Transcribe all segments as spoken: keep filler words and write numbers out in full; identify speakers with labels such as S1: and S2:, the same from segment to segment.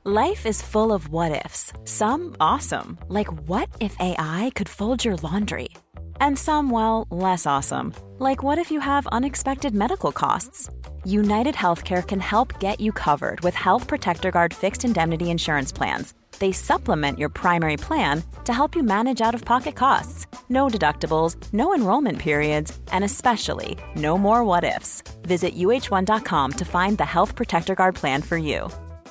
S1: Life is full of what-ifs. Some awesome, like what if A I could fold your laundry? And some, well, less awesome, like what if you have unexpected medical costs? United Healthcare can help get you covered with Health Protector Guard fixed indemnity insurance plans. They supplement your primary plan to help you manage out-of-pocket costs. No deductibles, no enrollment periods, and especially no more what-ifs. Visit U H one dot com to find the Health Protector Guard plan for you.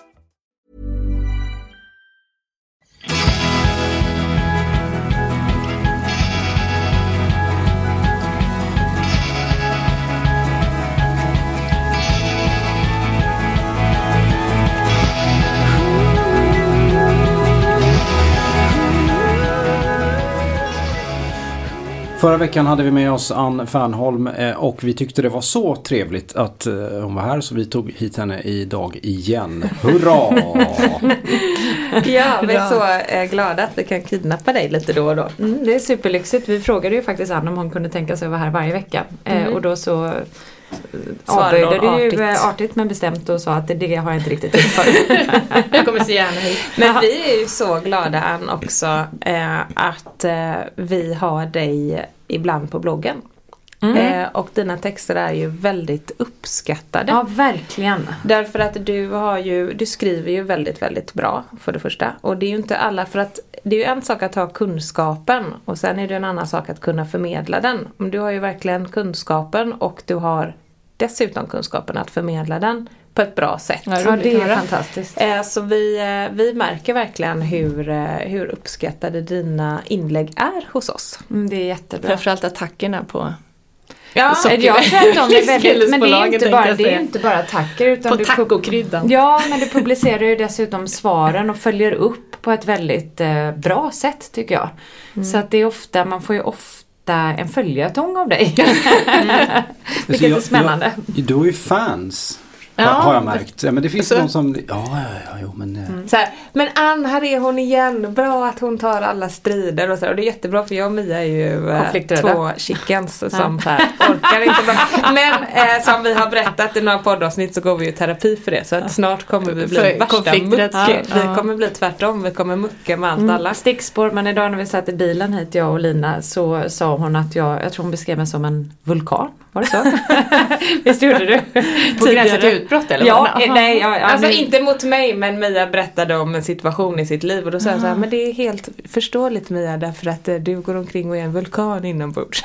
S2: Förra veckan hade vi med oss Ann Fernholm och vi tyckte det var så trevligt att hon var här, så vi tog hit henne idag igen. Hurra!
S3: Ja, vi är så glada att vi kan kidnappa dig lite då och då.
S4: Mm, det är superlyxigt. Vi frågade ju faktiskt Ann om hon kunde tänka sig att vara här varje vecka. Mm. Eh, och då så avböjde du ju artigt. artigt men bestämt och sa att det, det har jag inte riktigt tid för.
S3: Jag kommer så gärna hit. Men vi är ju så glada, Ann, också eh, att eh, vi har dig ibland på bloggen. Mm. Eh, och dina texter är ju väldigt uppskattade.
S4: Ja, verkligen.
S3: Därför att du har ju, du skriver ju väldigt, väldigt bra, för det första. Och det är ju inte alla, för att det är ju en sak att ha kunskapen och sen är det en annan sak att kunna förmedla den. Men du har ju verkligen kunskapen och du har dessutom kunskapen att förmedla den på ett bra sätt.
S4: Ja, ja, det är fantastiskt.
S3: Eh, så vi, eh, vi märker verkligen hur, eh, hur uppskattade dina inlägg är hos oss.
S4: Mm, det är jättebra.
S3: Framförallt attackerna på...
S4: Ja, jag tror att de är väldigt, men det är inte bara, det är inte bara attacker utan
S3: på
S4: du
S3: tacokryddan.
S4: Ja, men du publicerar ju dessutom svaren och följer upp på ett väldigt eh, bra sätt, tycker jag. Mm. Så att det är ofta, man får ju ofta en följetong av dig. Mm. Vilket
S2: jag,
S4: är spännande.
S2: Jag, du är ju fans.
S3: Ja.
S2: Har jag märkt. Ja, men det finns
S3: så,
S2: någon som... Ja, ja, ja, jo, men... Mm.
S3: Så här, men Ann, här är hon igen. Bra att hon tar alla strider och så. Och det är jättebra, för jag och Mia är ju två chickens som ja. så här, orkar inte bra. Men eh, som vi har berättat i några poddavsnitt så går vi ju terapi för det. Så att snart kommer vi bli för värsta mucke. Ja. Vi kommer bli tvärtom. Vi kommer mucka med allt mm. alla.
S4: Stickspår, men idag när vi satt i bilen hit, jag och Lina, så sa hon att jag, jag tror hon beskrev mig som en vulkan. Var det så? Visst gjorde du?
S3: På gränsen till utbrott eller
S4: ja,
S3: vad?
S4: nej, ja, ja,
S3: alltså
S4: nu...
S3: inte mot mig, men Mia berättade om en situation i sitt liv och då sa jag så här, men det är helt förståeligt, Mia, därför att du går omkring och är en vulkan inombords.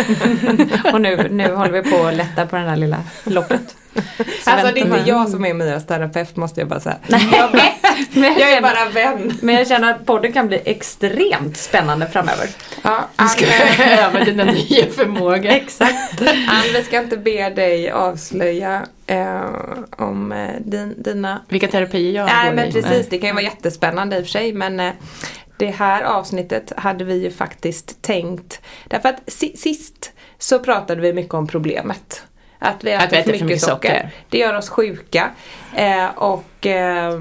S4: Och nu, nu håller vi på att lätta på den här lilla loppet.
S3: Så alltså det är inte jag som är Mias terapeut, måste jag bara säga. Jag, bara, men jag, jag är bara vän.
S4: Men jag känner att podden kan bli extremt spännande framöver.
S3: Ja, du ska öva dina nya förmågor.
S4: Exakt.
S3: Ann, vi ska inte be dig avslöja eh, om eh, din, dina...
S4: Vilka terapier jag
S3: Nej,
S4: går
S3: men
S4: i.
S3: precis. Det kan ju vara jättespännande i och för sig, men... Eh, det här avsnittet hade vi ju faktiskt tänkt... Därför att sist så pratade vi mycket om problemet. Att vi äter, att vi äter för mycket, mycket socker. socker. Det gör oss sjuka. Eh, och eh,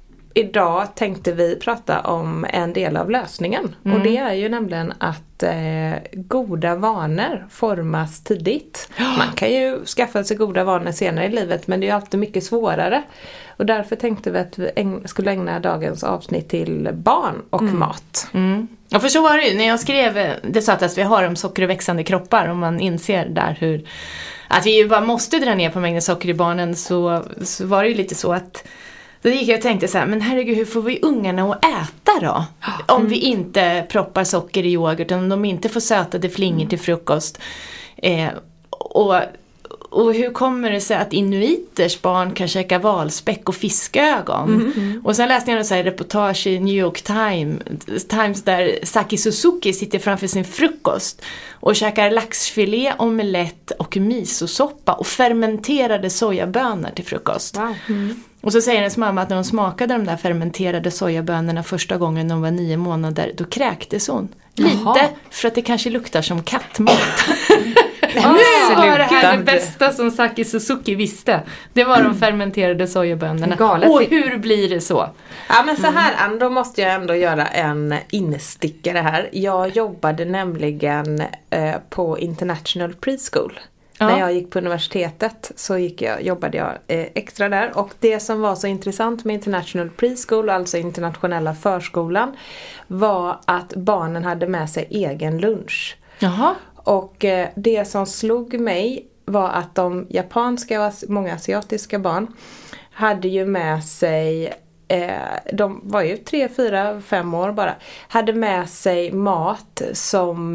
S3: idag tänkte vi prata om en del av lösningen. Mm. Och det är ju nämligen att eh, goda vanor formas tidigt. Man kan ju skaffa sig goda vanor senare i livet, men det är ju alltid mycket svårare. Och därför tänkte vi att vi ägn- skulle ägna dagens avsnitt till barn och mm. mat.
S5: Mm. Ja, för så var det ju. När jag skrev det så att vi har om socker och växande kroppar och man inser där hur... att vi ju bara måste dra ner på mängden socker i barnen, så, så var det ju lite så att då gick jag och tänkte så här, men herregud, hur får vi ungarna att äta då? Mm. Om vi inte proppar socker i yoghurt, om de inte får sötade flingor till frukost. Eh, och, och hur kommer det sig att inuiters barn kan käka valspäck och fiskögon? Mm. Mm. Och sen läste jag en så här reportage i New York Times, Times där Saki Suzuki sitter framför sin frukost och käkar laxfilé, omelett och misosoppa och fermenterade sojabönor till frukost.
S3: Wow. Mm.
S5: Och så säger hennes mamma att när hon smakade de där fermenterade sojabönorna första gången de var nio månader, då kräktes hon. Lite. Jaha. För att det kanske luktar som kattmat. Nu var det här det bästa som Saki Suzuki visste. Det var de fermenterade sojabönorna.
S4: Galet.
S5: Och hur blir det så?
S3: Ja, men så här, Ann, då måste jag ändå göra en instickare här. Jag jobbade nämligen eh, på International Preschool. Ja. När jag gick på universitetet så gick jag, jobbade jag eh, extra där. Och det som var så intressant med International Preschool, alltså internationella förskolan, var att barnen hade med sig egen lunch.
S5: Jaha.
S3: Och eh, det som slog mig var att de japanska och många asiatiska barn hade ju med sig, eh, de var ju tre, fyra, fem år bara, hade med sig mat som,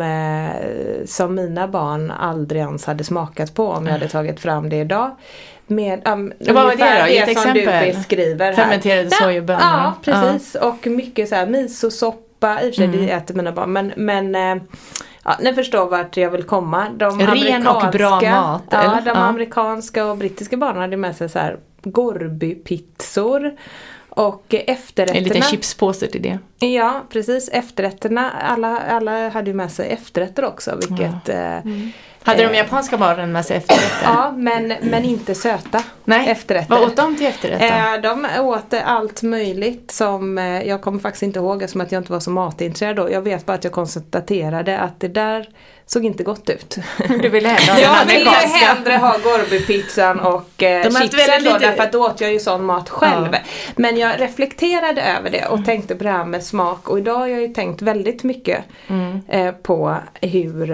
S3: eh, som mina barn aldrig ens hade smakat på om jag hade tagit fram det idag. Med, um,
S5: vad var det då?
S3: Det
S5: ett
S3: som
S5: exempel?
S3: Du beskriver här.
S5: Fermenterade sojabönor.
S3: Ja, precis. Ja. Och mycket så här misosoppa, i och för sig
S5: mm.
S3: det äter mina barn, men, men eh, ja, ni förstår vart jag vill komma. De
S5: ren och bra mat.
S3: Ja,
S5: eller?
S3: de ja. amerikanska och brittiska barnen hade med sig så här Gorby-pizzor. Och efterrätterna...
S5: En liten chipspåse till det.
S3: Ja, precis. Efterrätterna. Alla, alla hade ju med sig efterrätter också. Vilket... Ja. Mm.
S5: Hade de japanska barnen med sig efterrätter?
S3: Ja, men, men inte söta.
S5: Nej.
S3: Efterrätter.
S5: Vad åt de till efterrätter?
S3: Eh, de åt allt möjligt som... Eh, jag kommer faktiskt inte ihåg som att jag inte var så matintresserad då. Jag vet bara att jag konstaterade att det där såg inte gott ut.
S5: Du ville hellre ha
S3: jag ville hellre ha Gorby-pizzan och eh, chipsen då, lite... därför att då åt jag ju sån mat själv. Ja. Men jag reflekterade över det och mm. tänkte på det här med smak. Och idag har jag ju tänkt väldigt mycket mm. eh, på hur...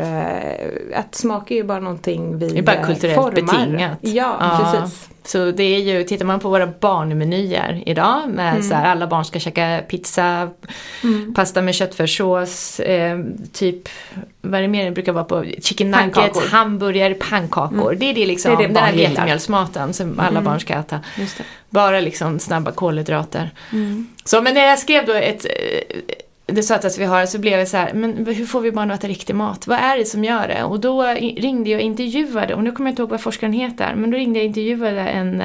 S3: Eh, att smak är ju bara någonting vi formar. Det är bara kulturellt formar. betingat. Ja, ja, precis.
S5: Så det är ju, tittar man på våra barnmenyer idag med mm. så här, alla barn ska käka pizza, mm. pasta med köttfärssås, eh, typ, vad är det mer det brukar vara på? Chicken nuggets, hamburgare, pannkakor. Mm. Det är det liksom, det är det den här vetemjölsmaten som alla mm. barn ska äta. Just det. Bara liksom snabba kolhydrater. Mm. Så, men när jag skrev då ett... det sötaste vi har, så blev det så här, men hur får vi barn att äta riktig mat? Vad är det som gör det? Och då ringde jag och intervjuade, och nu kommer jag inte ihåg vad forskaren heter, men då ringde jag och intervjuade en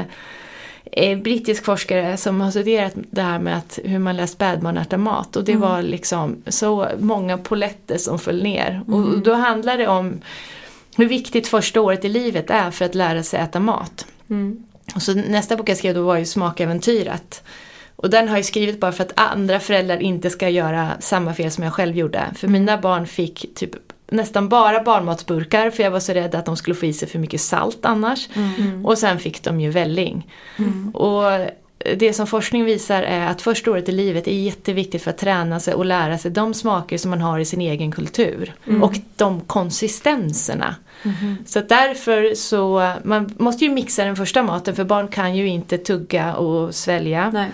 S5: eh, brittisk forskare som har studerat det här med att, hur man lär spädbarn äta mat. Och det mm. var liksom så många poletter som föll ner. Mm. Och då handlar det om hur viktigt första året i livet är för att lära sig äta mat. Mm. Och så nästa bok jag skrev då var ju Smakäventyret. Och den har jag skrivit bara för att andra föräldrar inte ska göra samma fel som jag själv gjorde. För mina barn fick typ nästan bara barnmatsburkar, för jag var så rädd att de skulle få i sig för mycket salt annars. Mm. Och sen fick de ju välling. Mm. Och det som forskning visar är att första året i livet är jätteviktigt för att träna sig och lära sig de smaker som man har i sin egen kultur. Mm. Och de konsistenserna. Mm. Så därför så, man måste ju mixa den första maten, för barn kan ju inte tugga och svälja. Nej.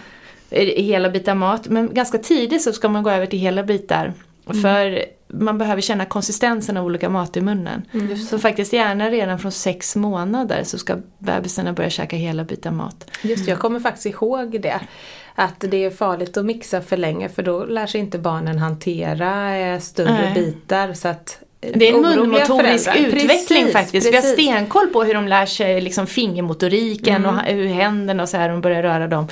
S5: Hela bitar mat, men ganska tidigt så ska man gå över till hela bitar, mm. för man behöver känna konsistensen av olika mat i munnen. Mm. Så faktiskt gärna redan från sex månader så ska bebisarna börja käka hela bitar mat.
S3: Just jag kommer faktiskt ihåg det, att det är farligt att mixa för länge, för då lär sig inte barnen hantera större Nej. bitar, så att
S5: det är en munmotorisk utveckling precis, faktiskt. Precis. Vi har stenkoll på hur de lär sig liksom fingermotoriken mm. och hur händerna och så här, de börjar röra dem.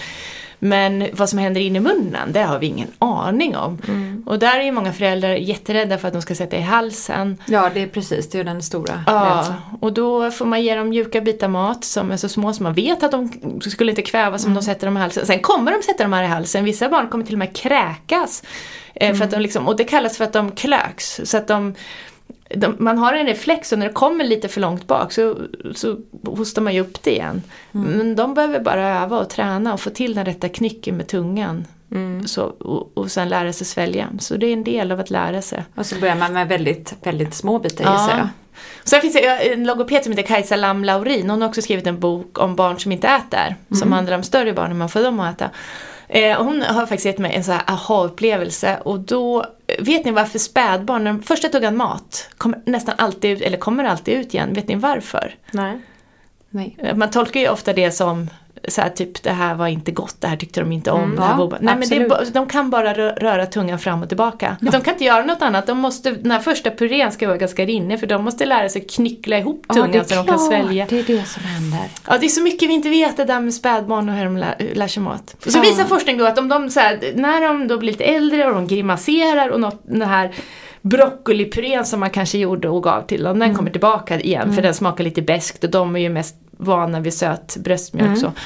S5: Men vad som händer in i munnen, det har vi ingen aning om. Mm. Och där är ju många föräldrar jätterädda för att de ska sätta i halsen.
S4: Ja, det är precis, det är den stora
S5: ja,
S4: rädslan.
S5: Och då får man ge dem mjuka bitar mat som är så små som man vet att de skulle inte kvävas om mm. de sätter dem i halsen. Sen kommer de sätta dem här i halsen. Vissa barn kommer till och med kräkas. Mm. För att de liksom, och det kallas för att de klöks. Så att de... De, man har en reflex, och när det kommer lite för långt bak så, så hostar man ju upp det igen. Mm. Men de behöver bara öva och träna och få till den rätta knycken med tungan. Mm. Så, och, och sen lära sig svälja. Så det är en del av att lära sig.
S4: Och så börjar man med väldigt, väldigt små bitar i sig.
S5: Ja. Sen finns det en logoped som heter Kajsa Lam Laurin. Hon har också skrivit en bok om barn som inte äter. Mm. Som handlar om större barn, hur man får dem att äta. Eh, hon har faktiskt gett mig en så här aha-upplevelse. Och då, vet ni varför spädbarn, när de första tuggan mat kommer nästan alltid ut, eller kommer alltid ut igen. Vet ni varför?
S3: Nej.
S5: Nej. Man tolkar ju ofta det som så här, typ, det här var inte gott, det här tyckte de inte om. Mm, det här ja, var, nej, men det är, de kan bara röra tungan fram och tillbaka. Ja. De kan inte göra något annat. De måste, den här första purén ska vara ganska rinnig, för de måste lära sig knyckla ihop tungan ja, så de kan svälja.
S4: Det är det som händer.
S5: Ja, det är så mycket vi inte vet det där med spädbarn och hur de lär, lär sig mat. Så ja. visar forskning då att om de, så här, när de då blir lite äldre och de grimaserar och något, den här broccolipurén som man kanske gjorde och gav till dem, den mm. kommer tillbaka igen, mm. för den smakar lite beskt, och de är ju mest vana vid söt bröstmjölk. Mm. Så.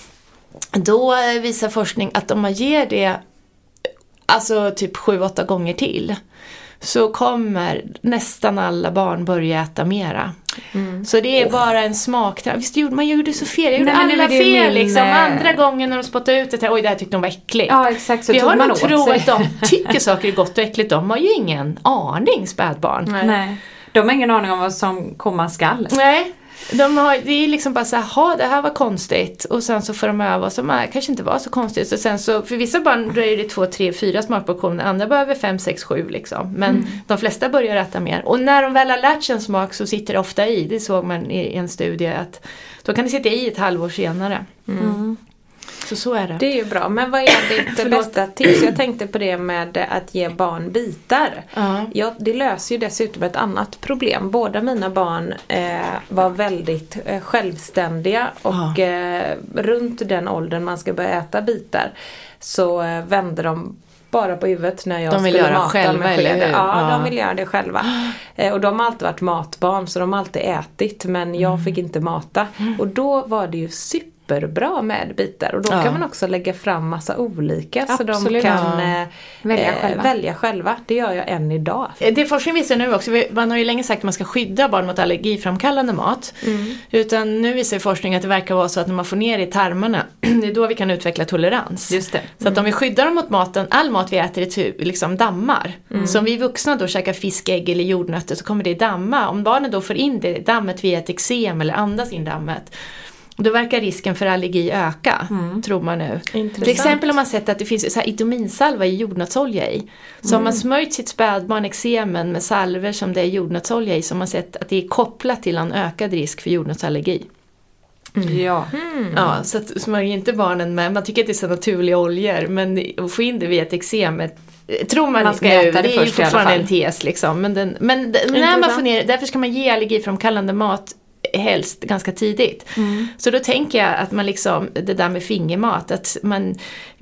S5: Då visar forskning att om man ger det alltså typ sju åtta gånger till, så kommer nästan alla barn börja äta mera. Mm. Så det är bara en smak. Visst gjorde man gjorde så fel. Jag gjorde
S4: Nej,
S5: alla fel
S4: min,
S5: liksom. Andra gången när de spottade ut det. Oj, det här tyckte de var äckligt.
S4: Ja, exakt. Så
S5: vi har nog tro
S4: sig.
S5: att de tycker saker är gott och äckligt. De har ju ingen aning, spädbarn.
S4: Nej. Nej. De har ingen aning om vad som komma skall.
S5: Nej. De har, det är liksom bara så här, det här var konstigt. Och sen så får de öva som är, kanske inte var så konstigt. Och sen så, för vissa barn dröjer det två, tre, fyra smakportioner. Andra behöver fem, sex, sju liksom. Men mm. de flesta börjar äta mer. Och när de väl har lärt sig en smak så sitter det ofta i. Det såg man i en studie att då kan det sitta i ett halvår senare.
S3: Mm. Mm.
S5: Så så är det.
S3: Det är ju bra. Men vad är ditt bästa tips? Jag tänkte på det med att ge barn bitar. Uh-huh. Ja, det löser ju dessutom ett annat problem. Båda mina barn eh, var väldigt eh, självständiga. Och uh-huh. eh, runt den åldern man ska börja äta bitar så eh, vände de bara på huvudet när jag
S5: de vill
S3: skulle
S5: göra
S3: mata
S5: själva,
S3: med skeden.
S5: eller hur?
S3: Ja,
S5: ja,
S3: de vill göra det själva. Eh, och de har alltid varit matbarn så de har alltid ätit. Men jag mm. fick inte mata. Mm. Och då var det ju super bra med bitar och då ja. kan man också lägga fram massa olika. Absolut. Så de kan eh, välja, eh, själva. välja själva. Det gör jag än idag.
S5: Det forskning visar nu också, man har ju länge sagt att man ska skydda barn mot allergiframkallande mat. Mm. Utan nu visar forskning att det verkar vara så att när man får ner i tarmarna, det är då vi kan utveckla tolerans.
S4: Just det.
S5: Så att om vi skyddar dem mot maten, all mat vi äter är liksom dammar. Mm. Så om vi vuxna då käkar fisk, ägg eller jordnötter så kommer det damma. Om barnen då får in det dammet via ett eksem eller andas in dammet, då verkar risken för allergi öka, mm. tror man nu. Till exempel om man sett att det finns så här itominsalva i jordnötsolja i. Så mm. om man smörjt sitt spädbarn eksemen med salver som det är jordnötsolja i, så har man sett att det är kopplat till en ökad risk för jordnötsallergi.
S4: Mm. Ja.
S5: Mm. Ja, så att smörj inte barnen med, man tycker att det är så naturliga oljor, men att få in det via ett eksem, tror man,
S4: man ska
S5: nu,
S4: äta det,
S5: det är ju fortfarande en tes liksom. Men, den, men den, när man får ner, därför ska man ge allergiframkallande mat helst ganska tidigt. Mm. Så då tänker jag att man liksom, det där med fingermat, att man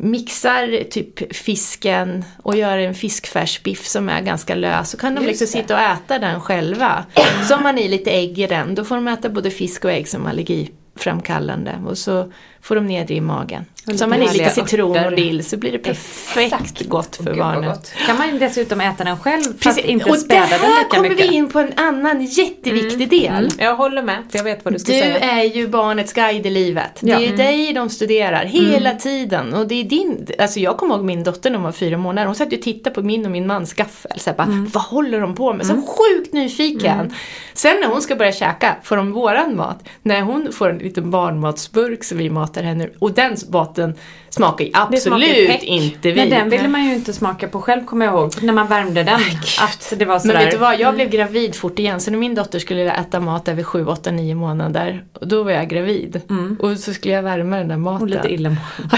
S5: mixar typ fisken och gör en fiskfärsbiff som är ganska lös, så kan de liksom sitta och äta den själva. Så har man i lite ägg i den, då får de äta både fisk och ägg som allergiframkallande och så får de ner det i magen. Så man är lite citron och dill så blir det perfekt Exakt. gott för barnet.
S4: Kan man dessutom äta den själv fast
S5: Precis.
S4: inte
S5: och
S4: späda den lika mycket?
S5: Och där kommer vi in på en annan jätteviktig del. Mm.
S3: Jag håller med, för jag vet vad du ska
S5: du
S3: säga.
S5: Du är ju barnets guide i livet. Ja. Det är ju dig de studerar hela mm. tiden. Och det är din, alltså jag kommer ihåg min dotter när hon var fyra månader. Hon satt ju och tittade på min och min mans gaffel. Så bara, mm. vad håller de på med? Så mm. sjukt nyfiken. Mm. Sen när hon ska börja käka får de våran mat. När hon får en liten barnmatsburk som vi matar henne. Och den maten smakar absolut smakar inte vi.
S4: Men den ville man ju inte smaka på själv, kommer jag ihåg. När man värmde den. Att det var sådär.
S5: Men vet du vad, jag blev gravid fort igen. Så när min dotter skulle äta mat över sju, åtta, nio månader. Och då var jag gravid. Mm. Och så skulle jag värma den där maten.
S4: Och lite illa.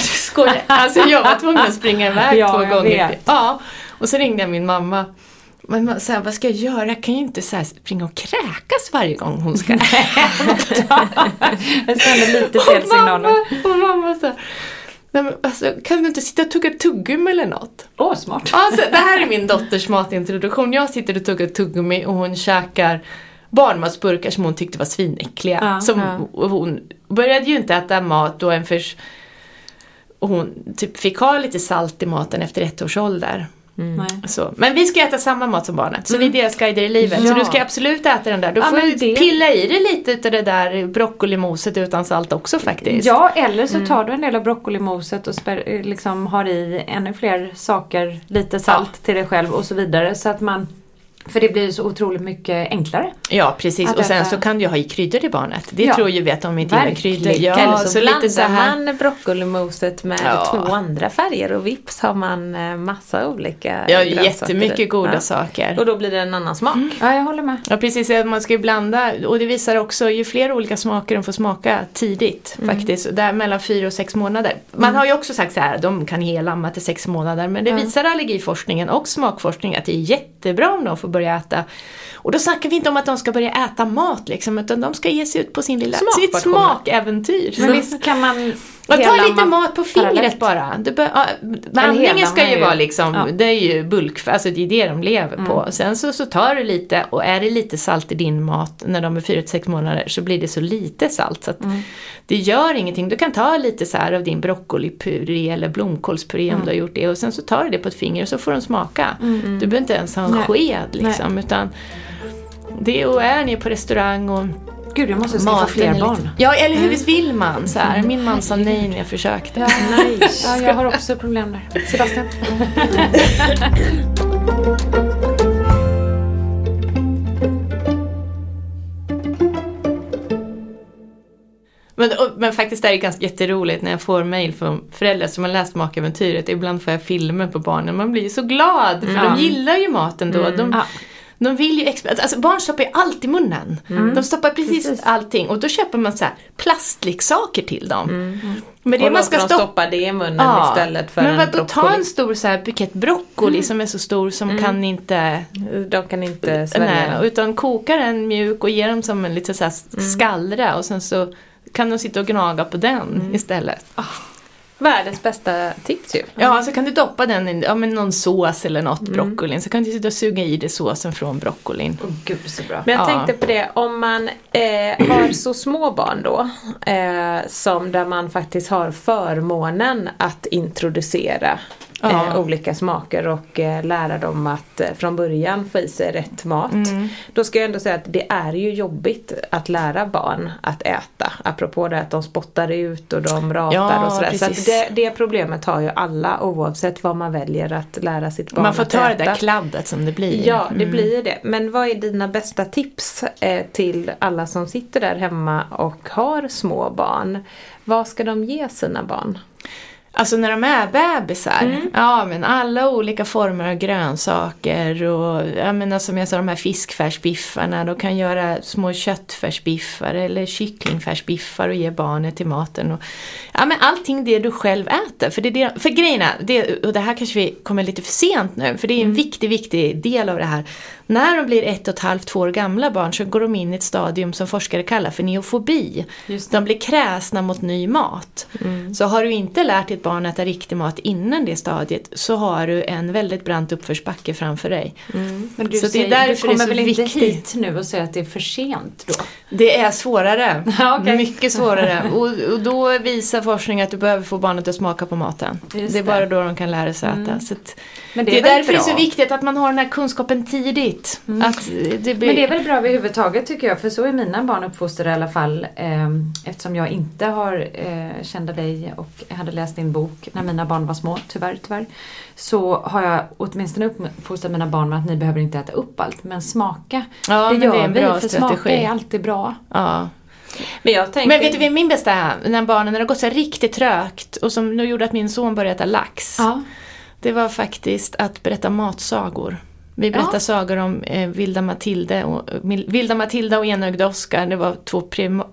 S5: Alltså jag var tvungen att springa iväg
S4: ja,
S5: två gånger.
S4: Vet.
S5: Ja, och så ringde jag min mamma. Men så här, vad ska jag göra? Jag kan ju inte så här springa och kräkas varje gång hon ska äta.
S4: Jag kände lite fel signaler.
S5: Och mamma så här, nej men alltså, kan du inte sitta och tugga tuggummi eller något?
S4: Åh, oh, smart.
S5: Alltså, det här är min dotters matintroduktion. Jag sitter och tuggar tuggummi och hon käkar barnmatsburkar som hon tyckte var svinäckliga. Ja, som, ja. Hon började ju inte äta mat då en förs... Och hon typ fick ha lite salt i maten efter ett års ålder. Mm. Så. Men vi ska äta samma mat som barnet. Så mm. vi är deras guider i livet. Ja. Så du ska absolut äta den där. Du ja, får det... pilla i dig lite utav det där broccolimoset utan salt också faktiskt.
S4: Ja, eller så tar mm. du en del av broccolimoset och spär, liksom har i ännu fler saker, lite salt ja. till dig själv och så vidare. Så att man... För det blir så otroligt mycket enklare.
S5: Ja, precis. Att och sen äta... så kan du ha i kryddor till barnet. Det ja. tror ju vi att de inte gillar kryddor. Ja,
S3: eller så, så lite så här... man broccolimoset med ja. två andra färger och vips har man massa olika
S5: ja, jättemycket goda ja. saker.
S3: Och då blir det en annan smak. Mm.
S4: Ja, jag håller med.
S5: Ja, precis. Man ska ju blanda. Och det visar också, ju fler olika smaker de får smaka tidigt mm. faktiskt. Där mellan fyra och sex månader. Man mm. har ju också sagt så här, de kan helamma till sex månader. Men det ja. visar allergiforskningen och smakforskningen att det är jättebra om de får börja äta. Och då snackar vi inte om att de ska börja äta mat liksom, utan de ska ge sig ut på sin lilla sitt smakäventyr.
S4: Men visst kan man
S5: och ta lite mat på fingret parallellt. Bara. Du bör, ja, vandringen ska ju vara liksom, ja. det är ju bulk, alltså det är det de lever mm. på. Sen så, så tar du lite, och är det lite salt i din mat när de är fyra till sex månader så blir det så lite salt så att mm. det gör ingenting. Du kan ta lite så här av din broccolipuré eller blomkålspuré mm. om du har gjort det, och sen så tar du det på ett finger och så får de smaka. Mm. Du behöver inte ens ha en Nej. sked liksom, Nej. utan det och är ni på restaurang och
S4: Gud, jag måste skaffa fler barn.
S5: Lite... Ja, eller hur visst vill man så här. Min man sa nej när jag försökte.
S4: Ja, nej. Ja, jag har också problem där. Sebastian.
S5: Men, och, men faktiskt det är ganska jätteroligt när jag får mejl från föräldrar som har läst Makäventyret. Ibland får jag filmer på barnen. Man blir så glad för mm. de gillar ju maten då. De, mm. de vill ju exp- alltså barn stoppar ju allt i munnen. Mm. De stoppar precis, precis allting. Och då köper man så här plastleksaker till dem. Mm.
S3: Men det och man ska stoppa... stoppa det i munnen ja. istället för
S5: men
S3: en
S5: vad,
S3: broccoli.
S5: Men ta en stor så här bukett broccoli mm. som är så stor som mm. kan inte...
S3: De kan inte svälja.
S5: Nej, utan koka den mjuk och ge dem som en lite så här mm. skallra. Och sen så kan de sitta och gnaga på den mm. istället.
S3: Oh. Världens bästa tips ju. Mm.
S5: Ja, så kan du doppa den i ja, men någon sås eller något mm. broccolin. Så kan du sitta och suga i det såsen från broccolin.
S3: Åh oh, gud, så bra. Men jag ja. tänkte på det, om man eh, har så små barn då, eh, som där man faktiskt har förmånen att introducera ja. eh, olika smaker och eh, lära dem att eh, från början få i sig rätt mat. Mm. Då ska jag ändå säga att det är ju jobbigt att lära barn att äta. Apropå det att de spottar ut och de ratar
S5: ja,
S3: och sådär.
S5: Precis.
S3: Så att det, det problemet har ju alla oavsett vad man väljer att lära sitt barn
S5: man får
S3: att
S5: ta
S3: äta.
S5: Det där kladdet som det blir.
S3: Ja, det
S5: mm.
S3: blir det. Men vad är dina bästa tips eh, till alla som sitter där hemma och har små barn? Vad ska de ge sina barn?
S5: Alltså när de är bebisar, mm. ja men alla olika former av grönsaker och jag menar som jag sa de här fiskfärsbiffarna, de kan göra små köttfärsbiffar eller kycklingfärsbiffar och ge barnet till maten och ja men allting det du själv äter, för det är det, för grejerna, det, och det här kanske vi kommer lite för sent nu, för det är en mm. viktig, viktig del av det här. När de blir ett och ett halvt, två år gamla barn så går de in i ett stadium som forskare kallar för neofobi. De blir kräsna mot ny mat. Mm. Så har du inte lärt ditt barn att äta riktig mat innan det stadiet så har du en väldigt brant uppförsbacke framför dig.
S4: Mm. Men du, så säger, det är du kommer det är så väl inte viktigt. Hit nu och säga att det är för sent då?
S5: Det är svårare.
S4: Okay.
S5: Mycket svårare. och, och då visar forskning att du behöver få barnet att smaka på maten. Just det är det. Bara då de kan lära sig mm. äta. Så att
S4: Men det är,
S5: det är därför
S4: bra.
S5: det är så viktigt att man har den här kunskapen tidigt. Mm. Att det blir...
S4: Men det är väl bra överhuvudtaget tycker jag. För så är mina barn uppfostrade i alla fall. Eh, eftersom jag inte har eh, kände dig och hade läst din bok när mina barn var små, tyvärr, tyvärr. Så har jag åtminstone uppfostrat mina barn med att ni behöver inte äta upp allt. Men smaka,
S5: ja,
S4: det
S5: men
S4: gör
S5: det är en
S4: vi.
S5: bra
S4: För
S5: strategi.
S4: smaka är alltid bra.
S5: Ja.
S3: Men, jag tänker...
S5: men vet du vad min bästa är? När barnen när det gått så riktigt trögt och som nu gjorde att min son började äta lax. Ja. Det var faktiskt att berätta matsagor. Vi berättade ja. sagor om eh, Vilda Matilda och, Vilda Matilda och enögde Oskar. Det var två prim-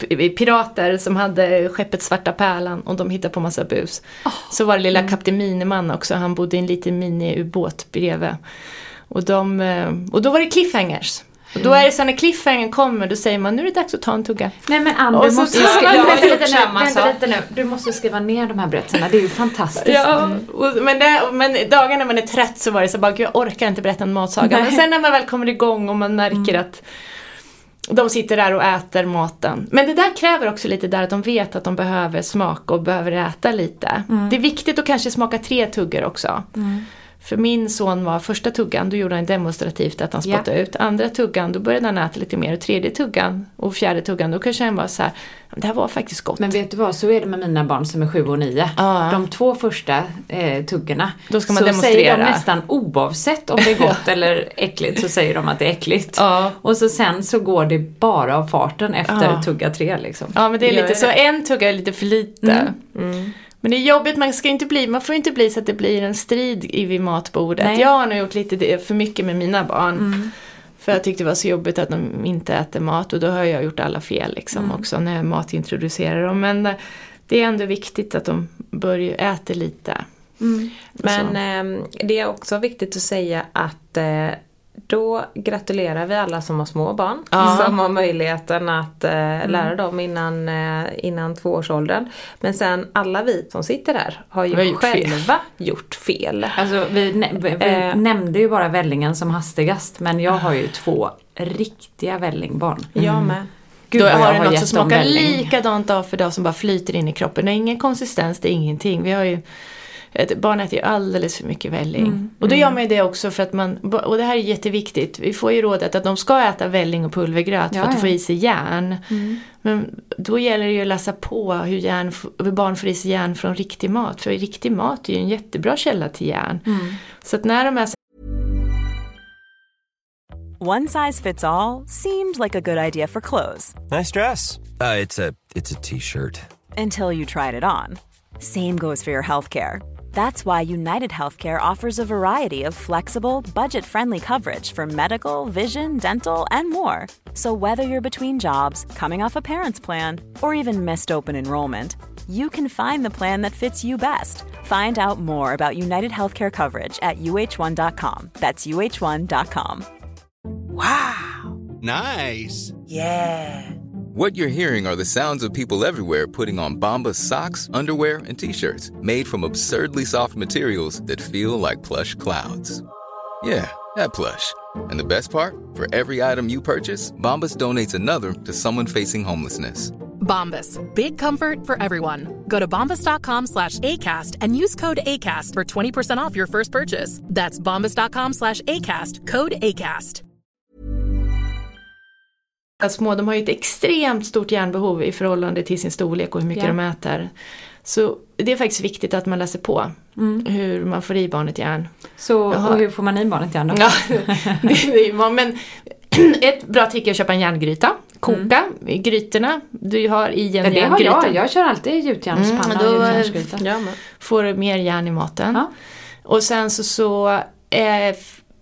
S5: pirater som hade skeppet Svarta Pärlan och de hittade på massa bus. Oh. Så var det lilla mm. kapten Miniman också. Han bodde i en liten mini-ubåt bredvid. Och, de, eh, och då var det cliffhangers. Och då är det så när cliffhangern kommer, då säger man nu är det dags att ta en tugga.
S4: Nej men Ann, du måste skriva lite nu. Du måste skriva ner de här berättelserna. Det är ju fantastiskt.
S5: Ja, mm. och, men, det, men dagarna när man är trött så var det så bara, gud, jag orkar inte berätta en matsaga. Nej. Men sen när man väl kommer igång och man märker mm. att de sitter där och äter maten. Men det där kräver också lite där att de vet att de behöver smaka och behöver äta lite. Mm. Det är viktigt att kanske smaka tre tuggor också. Mm. För min son var första tuggan, då gjorde han demonstrativt att han spottade ja. ut. Andra tuggan, då började han äta lite mer. Och tredje tuggan och fjärde tuggan, då kanske han var så här, det här var faktiskt gott.
S4: Men vet du vad, så är det med mina barn som är sju och nio. Ah. De två första eh, tuggorna,
S5: då ska man
S4: så
S5: demonstrera.
S4: säger de nästan oavsett om det är gott eller äckligt, så säger de att det är äckligt. Ah. Och så sen så går det bara av farten efter ah. tugga tre liksom.
S5: Ja, men det är lite det. Så en tugga är lite för lite. Mm. Mm. Men det är jobbigt, man ska inte bli, man får inte bli så att det blir en strid i vid matbordet. Nej. Jag har nog gjort lite för mycket med mina barn. Mm. För jag tyckte det var så jobbigt att de inte äter mat. Och då har jag gjort alla fel liksom mm. också när jag matintroducerar dem. Men det är ändå viktigt att de börjar äta lite.
S3: Mm. Men eh, det är också viktigt att säga att eh, då gratulerar vi alla som har små barn. Ja. Som har möjligheten att eh, lära mm. dem innan, eh, innan tvåårsåldern. Men sen alla vi som sitter där har ju har gjort själva fel. gjort fel.
S4: Alltså vi, nä- vi eh. nämnde ju bara vällingen som hastigast. Men jag har ju två riktiga vällingbarn.
S3: Mm. Jag med.
S5: Gud, då har du något som smakar likadant av för dag som bara flyter in i kroppen. Det är ingen konsistens, det är ingenting. Vi har ju Ett barn äter ju alldeles för mycket välling. Mm. Och då gör man ju det också för att man, och det här är jätteviktigt, vi får ju rådet att de ska äta välling och pulvergröt för ja, att ja. få i sig järn. Mm. Men då gäller det ju att läsa på hur, järn, hur barn får i sig järn från riktig mat. För riktig mat är ju en jättebra källa till järn. Mm. Så att när de är...
S1: One size fits all seemed like a good idea for clothes.
S6: Nice dress. Uh, it's a it's a t-shirt.
S1: Until you tried it on. Same goes for your healthcare. That's why United Healthcare offers a variety of flexible, budget-friendly coverage for medical, vision, dental, and more. So whether you're between jobs, coming off a parent's plan, or even missed open enrollment, you can find the plan that fits you best. Find out more about United Healthcare coverage at U H one dot com. That's U H one dot com.
S7: Wow.
S8: Nice.
S7: Yeah.
S8: What you're hearing are the sounds of people everywhere putting on Bombas socks, underwear, and T-shirts made from absurdly soft materials that feel like plush clouds. Yeah, that plush. And the best part? For every item you purchase, Bombas donates another to someone facing homelessness.
S9: Bombas. Big comfort for everyone. Go to bombas.com slash ACAST and use code ACAST for twenty percent off your first purchase. That's bombas.com slash ACAST. Code ACAST.
S5: Små, de har ju ett extremt stort järnbehov i förhållande till sin storlek och hur mycket yeah. de äter. Så det är faktiskt viktigt att man läser på mm. hur man får i barnet järn.
S4: Så, Jaha. Och hur får man i barnet järn då?
S5: Ja, det är, men ett bra trick är att köpa en järngryta. Koka mm. grytorna. Du har i en ja, det järngryta.
S4: Har jag. jag kör alltid gjutjärnspanna mm, och gjutjärnsgryta.
S5: Ja, får du mer järn i maten. Ja. Och sen så, så är,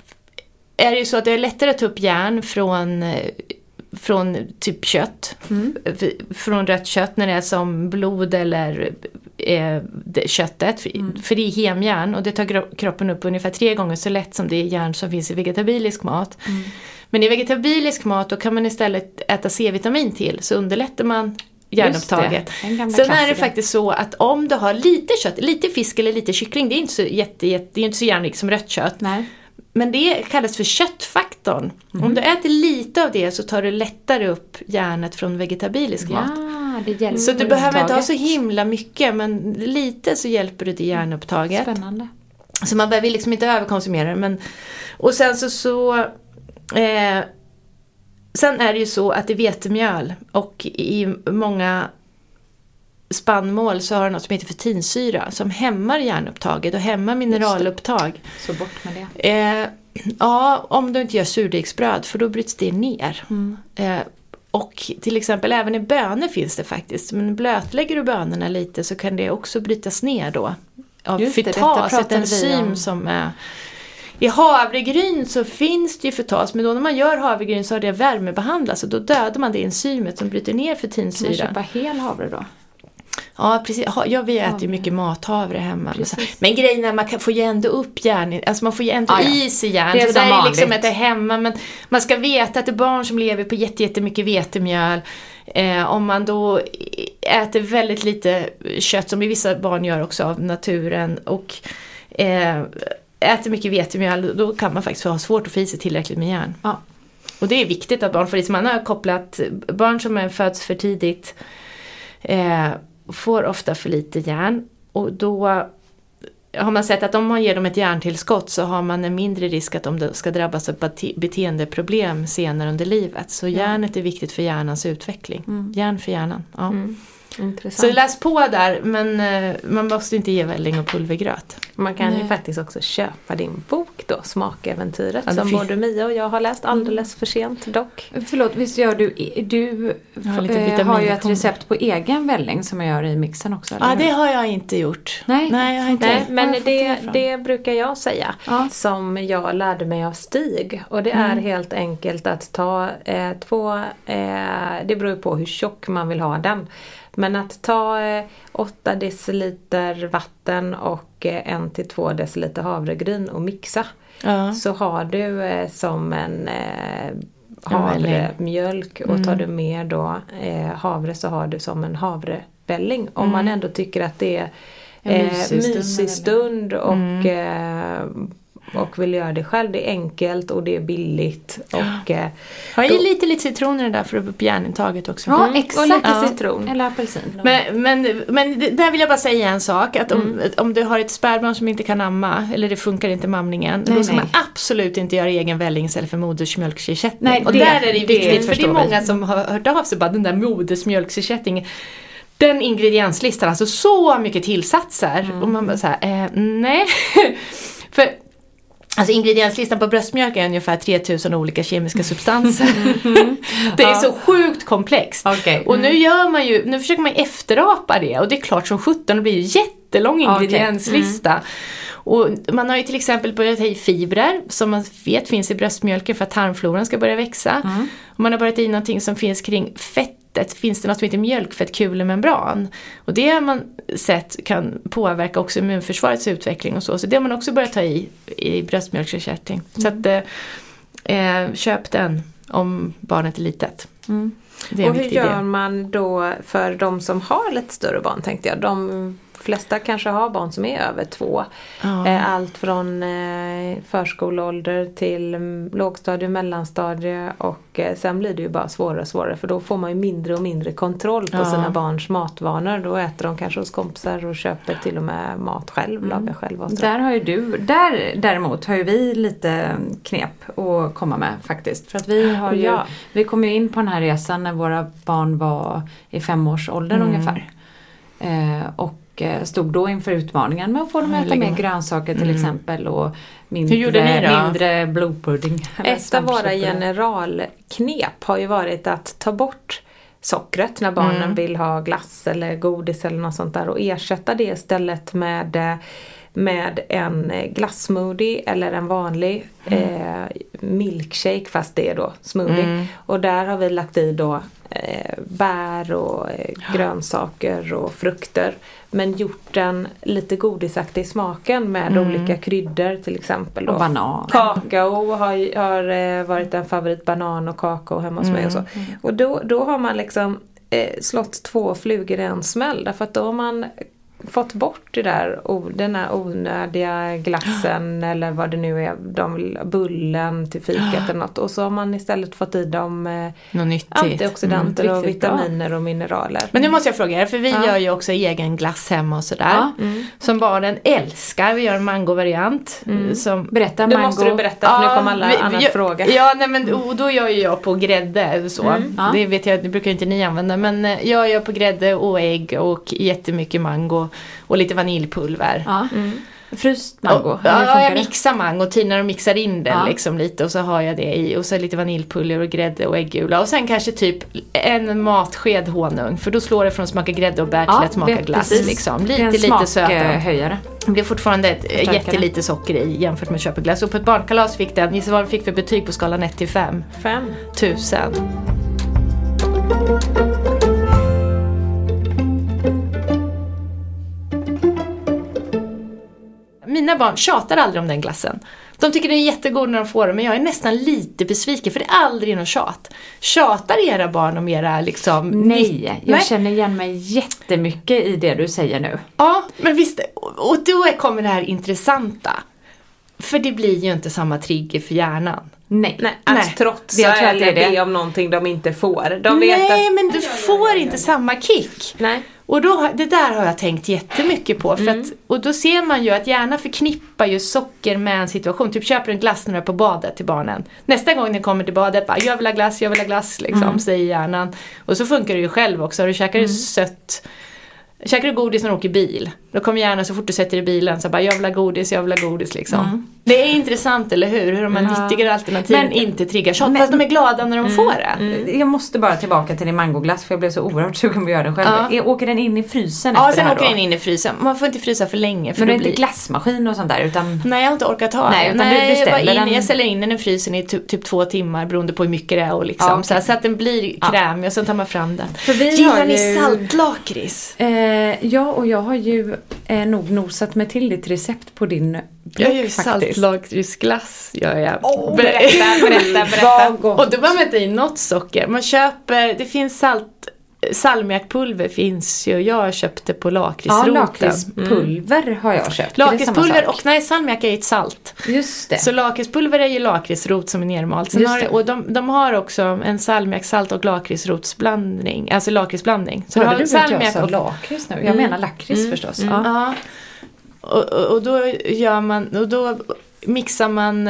S5: är det ju så att det är lättare att ta upp järn från... från typ kött, mm. från rött kött när det är som blod eller eh, det, köttet, för, mm. för det är hemjärn och det tar kroppen upp ungefär tre gånger så lätt som det är järn som finns i vegetabilisk mat. Mm. Men i vegetabilisk mat då kan man istället äta C-vitamin till, så underlättar man järnupptaget. Sen är det faktiskt så att om du har lite kött, lite fisk eller lite kyckling, det är inte så, jätte, jätte, det är inte så järnrikt som rött kött. Nej. Men det kallas för köttfaktorn. Mm. Om du äter lite av det så tar du lättare upp järnet från vegetabilisk
S4: ja,
S5: mat.
S4: Det
S5: så du behöver inte ha så himla mycket, men lite så hjälper du till järnupptaget.
S4: Spännande.
S5: Så man behöver liksom inte överkonsumera det. Men, och sen så, så eh, sen är det ju så att i vetemjöl och i många spannmål så har det något som heter fetinsyra som hämmar järnupptaget och hämmar mineralupptag.
S4: Så bort med det.
S5: Eh, ja, om du inte gör surdegsbröd, för då bryts det ner. Mm. Eh, och till exempel även i bönor finns det faktiskt. Men blötlägger du bönorna lite så kan det också brytas ner då. Av Just fytas, det, ett enzym som är... I havregryn så finns det ju fetas, men då när man gör havregryn så har det värmebehandlats och då dödar man det enzymet som bryter ner fetinsyra.
S4: Kan man köpa hel havre då?
S5: Ja, precis. Ja, vi äter ju mycket mathavre hemma. Precis. Men grejen är, man kan få ju ändå upp järn. Alltså man får ju ändå ah, ja. i sig järn. Det är, så det är liksom att det är hemma. Men man ska veta att det är barn som lever på jätte, jättemycket vetemjöl. Eh, om man då äter väldigt lite kött, som i vissa barn gör också av naturen, och eh, äter mycket vetemjöl, då kan man faktiskt ha svårt att få i sig tillräckligt med järn. Ja. Och det är viktigt att barn får i sig. Man har kopplat barn som är föds för tidigt eh, får ofta för lite järn, och då har man sett att om man ger dem ett järntillskott så har man en mindre risk att de ska drabbas av beteendeproblem senare under livet. Så ja. järnet är viktigt för hjärnans utveckling. Mm. Järn för hjärnan. Ja. Mm.
S3: Intressant.
S5: Så läs på där, men uh, man måste inte ge välling och pulvergröt.
S3: Man kan Nej. ju faktiskt också köpa din bok då, Smakäventyret, ja, som fin- både Mia och jag har läst alldeles för sent dock.
S4: Förlåt, visst gör du, du har, f- har ju ett recept på egen välling som jag gör i mixen också.
S5: Ja, det har jag inte gjort.
S4: Nej,
S5: Nej jag har inte.
S3: Nej, men det, det brukar jag säga, ja. som jag lärde mig av Stig. Och det är mm. helt enkelt att ta eh, två, eh, det beror på hur tjock man vill ha den. Men att ta eh, åtta deciliter vatten och eh, en till två deciliter havregryn och mixa. Ja. Så har du eh, som en eh, havremjölk, och mm. tar du med då eh, havre så har du som en havrevälling. Om mm. man ändå tycker att det är eh, mysig stund och mm. eh, och vill göra det själv. Det är enkelt och det är billigt. Och, eh,
S5: har ju lite lite citroner där för att få upp järnintaget också.
S3: Ja, mm. exakt. Och lite ja. citron.
S4: Eller apelsin.
S5: Men, men, men där vill jag bara säga en sak. Att om, mm. om du har ett spädbarn som inte kan amma, eller det funkar inte mamningen, nej, då ska nej. man absolut inte göra egen välling istället för modersmjölksersättning. Nej, och det, där är det viktigt, det för det är många vi. som har hört av sig bara den där modersmjölksersättningen. Den ingredienslistan, alltså så mycket tillsatser. Mm. Och man bara så här, eh, nej. För alltså ingredienslistan på bröstmjölk är ungefär tre tusen olika kemiska substanser. Mm. Det är ja. så sjukt komplext. Okay. Mm. Och nu gör man ju, nu försöker man efterapa det. Och det är klart som sjutton, det blir ju jättelång ingredienslista. Okay. Mm. Och man har ju till exempel börjat ha i fibrer som man vet finns i bröstmjölken för att tarmfloran ska börja växa. Mm. Och man har börjat i någonting som finns kring fettet. Finns det något som heter mjölkfettkulemembran. Och det har man sett kan påverka också immunförsvarets utveckling och så. Så det har man också börjat ta i i bröstmjölksersättning. Mm. Så att eh, köp den om barnet är litet. Mm. Det är
S3: och hur gör
S5: idé.
S3: man då för de som har lite större barn, tänkte jag. De flesta kanske har barn som är över två. Ja. Allt från förskoleålder till lågstadie, mellanstadie och sen blir det ju bara svårare och svårare för då får man ju mindre och mindre kontroll på ja. sina barns matvanor. Då äter de kanske hos kompisar och köper till och med mat själv, mm. lagar själv. Och
S4: där har ju du, där däremot har ju vi lite knep att komma med faktiskt. För att vi har ju, ja. vi kom ju in på den här resan när våra barn var i femårsåldern mm. ungefär. Eh, och stod då inför utmaningen med att få dem att äta mer grönsaker till mm. exempel och mindre, mindre blodpudding.
S3: Ett av våra generalknep har ju varit att ta bort sockret när barnen mm. vill ha glass eller godis eller något sånt där och ersätta det istället med med en glassmoothie eller en vanlig mm. eh, milkshake fast det är då smoothie. Mm. Och där har vi lagt i då eh, bär och eh, grönsaker och frukter. Men gjort den lite godisaktig i smaken med mm. olika kryddor till exempel. Då.
S4: Och banan.
S3: Kakao har, har eh, varit en favorit, banan och kakao hemma hos mm. mig och så. Mm. Och då, då har man liksom eh, slått två flugor i en smäll. Därför att då har man fått bort det där, den här onödiga glassen eller vad det nu är, de, bullen till fikat eller något. Och så har man istället fått i dem eh, antioxidanter mm, och vitaminer bra. och mineraler.
S5: Men nu måste jag fråga er, för vi ja. gör ju också egen glass hemma och sådär. Ja. Mm. Som barnen älskar. Vi gör en mango-variant.
S3: Mm.
S5: Som,
S3: berätta mango. Nu måste du berätta, för ja, nu kommer alla vi, annat vi, fråga.
S5: Ja, nej, men och då gör jag på grädde så. Mm. Ja. Det vet jag, det brukar inte ni använda. Men jag gör på grädde och ägg och jättemycket mango. Och lite vaniljpulver.
S4: Ja. Mm. Fryst mango.
S5: Och, ja, jag mixar mango. Tinar och mixar in den ja. liksom lite. Och så har jag det i. Och så lite vaniljpulver och grädde och äggula. Och sen kanske typ en matsked honung. För då slår det från att smaka grädde och bär till ja, att smaka glass. Liksom. Lite, lite sötare.
S4: Höjare.
S5: Det blir fortfarande ett jättelite socker i jämfört med köpeglass. Och på ett barnkalas fick den. Gissa vad vi fick för betyg på skalan ett till fem?
S3: Fem.
S5: Tusen. Mina barn tjatar aldrig om den glassen. De tycker den är jättegod när de får den, men jag är nästan lite besviken för det är aldrig någon tjat. Tjatar era barn om era liksom...
S4: Nej, jag Nej. känner igen mig jättemycket i det du säger nu.
S5: Ja, men visst, och då kommer det här intressanta. För det blir ju inte samma trigger för hjärnan.
S3: Nej, Nej alltså Nej. trots det, att det är det om någonting de inte får. De
S5: Nej,
S3: vet att...
S5: men du får inte samma kick.
S3: Nej.
S5: Och då, det där har jag tänkt jättemycket på. För mm. att, och då ser man ju att hjärnan förknippar ju socker med en situation. Typ köper en glass när du är på badet till barnen. Nästa gång ni kommer till badet, bara, jag vill ha glass, jag vill ha glass, liksom, mm. säger hjärnan. Och så funkar det ju själv också. Du käkar mm. ju sött. Käkar du godis när du åker bil, då kommer gärna så fort du sätter i bilen så bara, jag vill ha godis, jag vill ha godis liksom. Mm. Det är intressant, eller hur? Hur de här ja. nyttigare alternativen men, inte triggar shot, men, fast de är glada när de mm, får det.
S4: Mm. Jag måste bara tillbaka till din mangoglass för jag blev så oerhört sugen på att göra den själv. Ja. Åker den in i frysen
S5: ja,
S4: efter
S5: sen
S4: det här
S5: åker
S4: då?
S5: den in i frysen. Man får inte frysa för länge. För
S4: men det är
S5: blir...
S4: inte glassmaskin och sånt där? Utan...
S5: Nej, jag har inte orkat ha
S4: Nej,
S5: det.
S4: utan
S5: Nej,
S4: du, du ställer
S5: jag, in,
S4: den...
S5: jag ställer in den i frysen i typ, typ två timmar beroende på hur mycket det är. Och liksom, ja, okay. så, så att den blir krämig och sen tar man fram den.
S4: För vi
S5: Gillar
S4: har
S5: ni
S4: ju...
S5: saltlakrits?
S4: Eh, ja, och jag har ju eh, nog nosat med till ditt recept på din blogg.
S5: Jag gör ju saltlakritsglass. Gör jag.
S3: Oh, berätta, berätta, berätta.
S5: Och då var man inte i något socker. Man köper, det finns salt salmiakpulver finns ju. Jag köpte på lakritsroten.
S4: Ja, lakritspulver mm. har jag köpt.
S5: Lakritspulver och nej, salmiak är ett salt.
S4: Just det.
S5: Så lakritspulver är ju lakritsrot som är nermalt. Sen har, och de, de har också en salmiaksalt och lakritsrotsblandning. Alltså lakritsblandning. Så
S4: Hörde
S5: du har salmiak och
S4: lakrits nu? Jag mm. menar lakrits mm. förstås.
S5: Mm. Ja. Ja. Och, och, och då gör man, och då mixar man,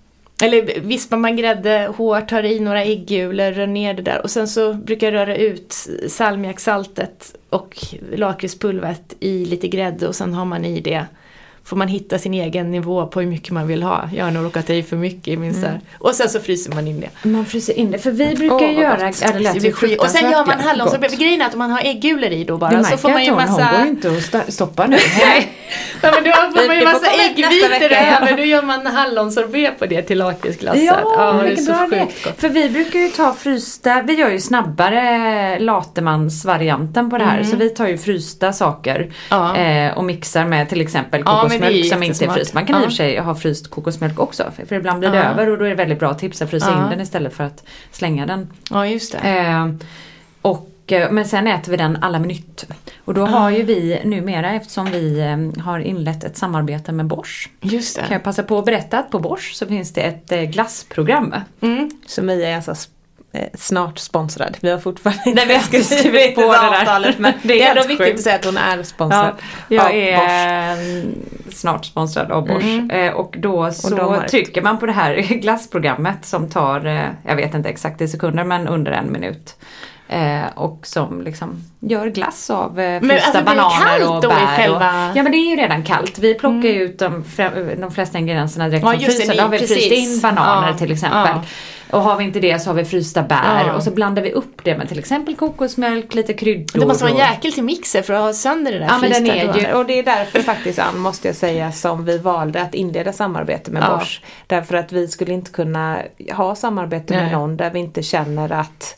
S5: eller vispar man grädde hårt, tar i några äggulor, rör ner det där. Och sen så brukar jag röra ut salmiaksaltet och lakritspulvret i lite grädde och sen har man i det. Får man hitta sin egen nivå på hur mycket man vill ha. Jag har nog råkat i för mycket i min mm. Och sen så fryser man in det.
S4: Man fryser in det. För vi brukar oh, göra...
S5: Är det lätt och sen gör man hallonsorbet. Grejen är att om man har äggulor i då bara.
S4: Du
S5: så får man ju
S4: hon,
S5: massa...
S4: hon går inte att stoppa nu.
S5: Nej. Ja, men då får man ju massa äggvitor över. Då gör man hallonsorbet på det till lakritsglassar.
S4: Ja,
S5: ja
S4: det är så bra det. För vi brukar ju ta frysta... Vi gör ju snabbare latemansvarianten på det här. Mm. Så vi tar ju frysta saker. Ja. Eh, och mixar med till exempel kokosmjölk ja, som inte är fryst. Man kan ja. i och för sig ha fryst kokosmjölk också. För, för ibland blir det ja. över och då är det väldigt bra tips att frysa ja. in den istället för att slänga den.
S5: Ja, just det.
S4: Eh, och, men sen äter vi den alla minut. Och då ja. har ju vi numera, eftersom vi eh, har inlett ett samarbete med Bosch.
S5: Just det.
S4: Kan jag passa på att berätta att på Bosch så finns det ett eh, glassprogram.
S3: Mm. Som vi är alltså snart sponsrad. Vi har fortfarande
S4: inte vi har skrivit på det där.
S3: Men det är ändå viktigt att säga att hon är sponsrad.
S4: Ja, jag är Bosch. Snart sponsrad av Bosch. Mm. Eh, och då så och trycker man på det här glassprogrammet som tar, eh, jag vet inte exakt i sekunder, men under en minut. Eh, och som liksom gör glass av eh, frysta alltså, bananer och bär. Själva... Och, ja, men det är ju redan kallt. Vi plockar mm. ut de, de flesta ingredienserna direkt från ja, frysen. Då har vi fryst in bananer ja. till exempel. Ja. Och har vi inte det så har vi frysta bär. Ja. Och så blandar vi upp det med till exempel kokosmjölk, lite kryddor.
S5: Det måste vara en jäkel till mixer för att ha sönder det där
S3: ja, frysta. Men den är ju, och det är därför faktiskt, Ann, måste jag säga, som vi valde att inleda samarbete med ja. Bosch. Därför att vi skulle inte kunna ha samarbete Nej. med någon där vi inte känner att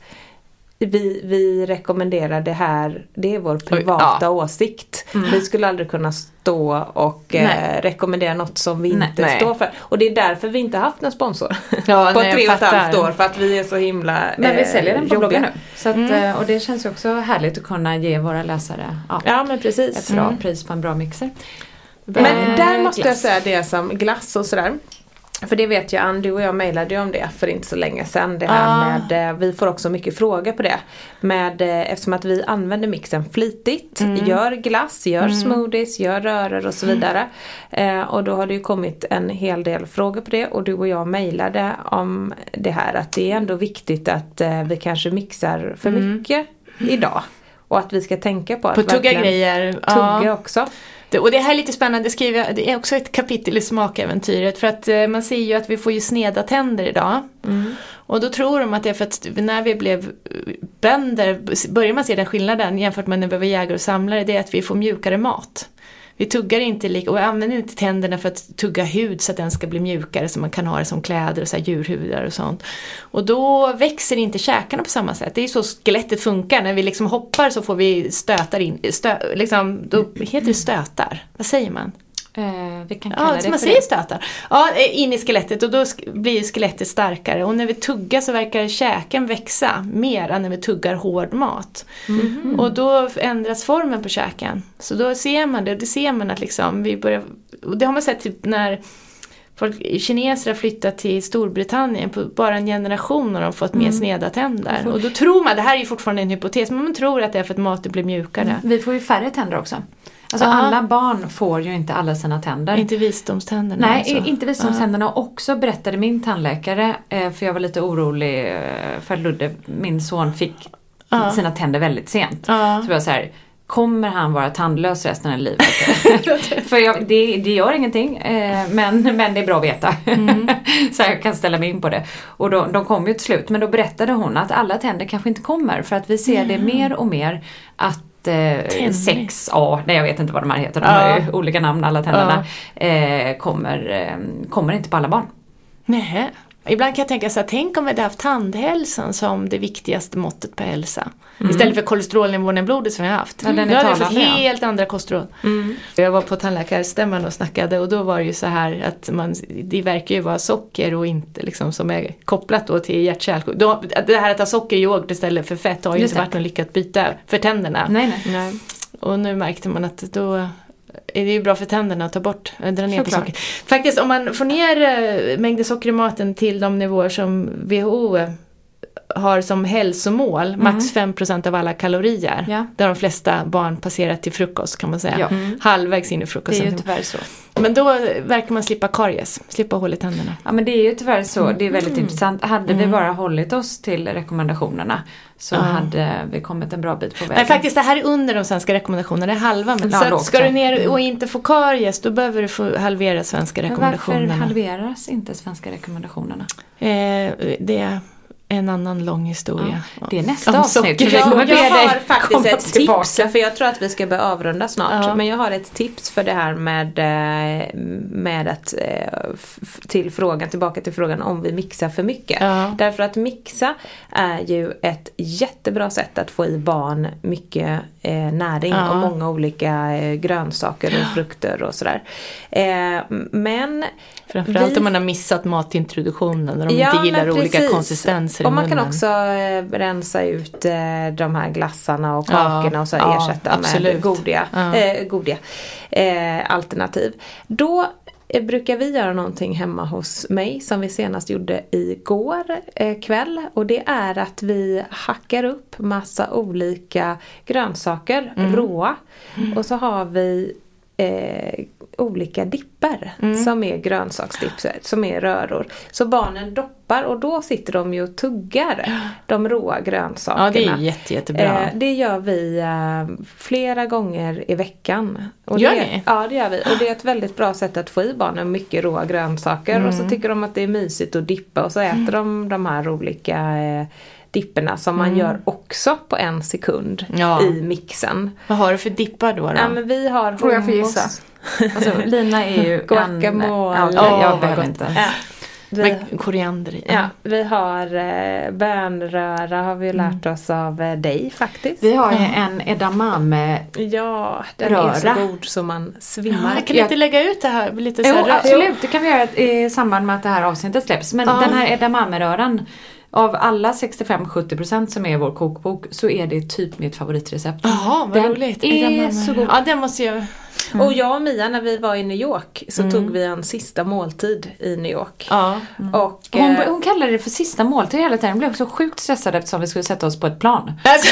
S3: Vi, vi rekommenderar det här, det är vår privata ja. åsikt. Mm. Vi skulle aldrig kunna stå och eh, rekommendera något som vi nej. inte nej. står för. Och det är därför vi inte haft någon sponsor ja, på nej, tre och ett halvt år. För att vi är så himla eh,
S4: Men vi säljer den på bloggen nu. Så att, mm. Och det känns ju också härligt att kunna ge våra läsare ja,
S3: ja, men precis.
S4: ett bra mm. pris på en bra mixer.
S3: Men äh, där måste glass. jag säga det som glass och sådär. För det vet jag, Ann, du och jag mejlade ju om det för inte så länge sedan. Det här ah. med, vi får också mycket frågor på det. Med, eftersom att vi använder mixen flitigt. Mm. Gör glass, gör mm. smoothies, gör röror och så vidare. Mm. Eh, och då har det ju kommit en hel del frågor på det. Och du och jag mejlade om det här. Att det är ändå viktigt att eh, vi kanske mixar för mm. mycket idag. Och att vi ska tänka på att
S5: på tugga grejer.
S3: Tugga ja. också.
S5: Och det här är lite spännande, skriver jag, det är också ett kapitel i smakäventyret för att eh, man ser ju att vi får ju sneda tänder idag mm. och då tror de att det är för att när vi blev bönder börjar man se den skillnaden jämfört med när vi var jägare och samlare, det är att vi får mjukare mat. Vi tuggar inte lika och använder inte tänderna för att tugga hud så att den ska bli mjukare så man kan ha det som kläder och så här djurhudar och sånt. Och då växer inte käkarna på samma sätt. Det är så skelettet funkar. När vi liksom hoppar så får vi stötar in. Stö, liksom, då heter det stötar. Vad säger man?
S4: Eh, vi kan kalla
S5: ja,
S4: det
S5: som man säger stötar. Ja, in i skelettet och då sk- blir skelettet starkare. Och när vi tuggar så verkar käken växa mer än när vi tuggar hård mat. Mm-hmm. Och då ändras formen på käken. Så då ser man det. Det ser man att liksom vi börjar... Och det har man sett typ när folk, kineser har flyttat till Storbritannien. På bara en generation har de fått mer mm. sneda tänder. Mm. Och då tror man, det här är ju fortfarande en hypotes, men man tror att det är för att maten blir mjukare. Mm.
S4: Vi får ju färre tänder också. Alltså Aha. alla barn får ju inte alla sina tänder.
S5: Inte visdomständerna.
S4: Nej,
S5: alltså.
S4: inte visdomständerna. Och också berättade min tandläkare, för jag var lite orolig för Ludde, min son fick Aha. sina tänder väldigt sent. Aha. Så jag var så här, kommer han vara tandlös resten av livet? För jag, det, det gör ingenting, men, men det är bra att veta. Mm. Så jag kan ställa mig in på det. Och då, de kom ju till slut, men då berättade hon att alla tänder kanske inte kommer. För att vi ser mm. det mer och mer att sex A, nej jag vet inte vad de här heter, de har ju olika namn alla tänderna, ja. eh, kommer, eh, kommer inte på alla barn.
S5: Nej. Ibland kan jag tänka så här, tänk om vi hade haft tandhälsan som det viktigaste måttet på hälsa. Mm. Istället för kolesterolnivån i blodet som vi har haft.
S4: Ja, den är
S5: då hade vi fått
S4: talande,
S5: helt ja. andra kostråd. Mm. Jag var på tandläkarstämman och snackade och då var det ju så här att man, det verkar ju vara socker och inte liksom som är kopplat då till hjärt-kärlsjukdom. Det här att ha socker i yoghurt istället för fett har ju inte varit något lyckat byta för tänderna.
S4: Nej, nej.
S5: nej. Och nu märkte man att då är det ju bra för tänderna att ta bort, dra ner på socker. Faktiskt om man får ner mängden socker i maten till de nivåer som W H O har som hälsomål, mm. max fem procent av alla kalorier. Ja. Där de flesta barn passerat till frukost kan man säga. Ja. Mm. Halvvägs in i frukosten.
S4: Det är ju tyvärr så.
S5: Men då verkar man slippa karies, slippa hål i tänderna.
S4: Ja, men det är ju tyvärr så. Det är väldigt mm. intressant. Hade mm. vi bara hållit oss till rekommendationerna så mm. hade vi kommit en bra bit på vägen.
S5: Nej, faktiskt det här är under de svenska rekommendationerna. Det är halva. Men ja, så ska du ner och inte få karies, då behöver du få halvera svenska rekommendationerna.
S4: Men varför halveras inte svenska rekommendationerna?
S5: Eh, det en annan lång historia.
S4: Ja, det är nästa avsnitt. Jag,
S3: jag har faktiskt ett tillbaka. tips, för jag tror att vi ska börja avrunda snart. Ja. Men jag har ett tips för det här med, med att till frågan, tillbaka till frågan om vi mixar för mycket. Ja. Därför att mixa är ju ett jättebra sätt att få i barn mycket eh, näring ja. och många olika eh, grönsaker och frukter och sådär. Eh, men
S5: framförallt vi... om man har missat matintroduktionen och de ja, inte gillar olika konsistenser.
S3: Och man kan också eh, rensa ut eh, de här glassarna och kakorna ja, och så ja, ersätta absolut. med godiga, ja. eh, godiga eh, alternativ. Då eh, brukar vi göra någonting hemma hos mig som vi senast gjorde igår eh, kväll. Och det är att vi hackar upp massa olika grönsaker, mm. råa. Mm. Och så har vi Eh, olika dipper mm. som är grönsaksdipper, som är röror. Så barnen doppar och då sitter de ju och tuggar de råa grönsakerna.
S5: Ja, det är jätte, jättebra.
S3: Eh, det gör vi eh, flera gånger i veckan. Och
S5: gör
S3: det,
S5: ni?
S3: Ja, det gör vi. Och det är ett väldigt bra sätt att få i barnen mycket råa grönsaker. Mm. Och så tycker de att det är mysigt att dippa och så äter mm. de de här olika eh, dipperna som man mm. gör också på en sekund ja. i mixen.
S5: Vad har du för dippar då? då?
S3: Ja, men vi har
S4: Får jag få gissa? Alltså, Lina är ju
S3: guacamole.
S4: En... Ja, jag behöver inte.
S3: Ja. Vi,
S5: med koriander i.
S3: Ja, vi har eh, bönröra har vi lärt oss av eh, dig faktiskt.
S4: Vi har mm. en edamame.
S3: Ja, den röra. är så god som man svimmar.
S5: Ja, kan jag inte lägga ut det här lite så här?
S4: Jo, absolut, det kan vi göra i samband med att det här avsnittet släpps. Men ja. den här edamame-röran, av alla sextiofem till sjuttio procent som är i vår kokbok så är det typ mitt favoritrecept.
S5: Jaha, vad roligt.
S4: Den är så god.
S5: Ja, den måste jag...
S3: Mm. Och jag och Mia när vi var i New York så mm. tog vi en sista måltid i New York.
S5: Ja.
S3: Mm. Och,
S4: hon, hon kallade det för sista måltid hela tiden. Hon blev också sjukt stressad eftersom vi skulle sätta oss på ett plan.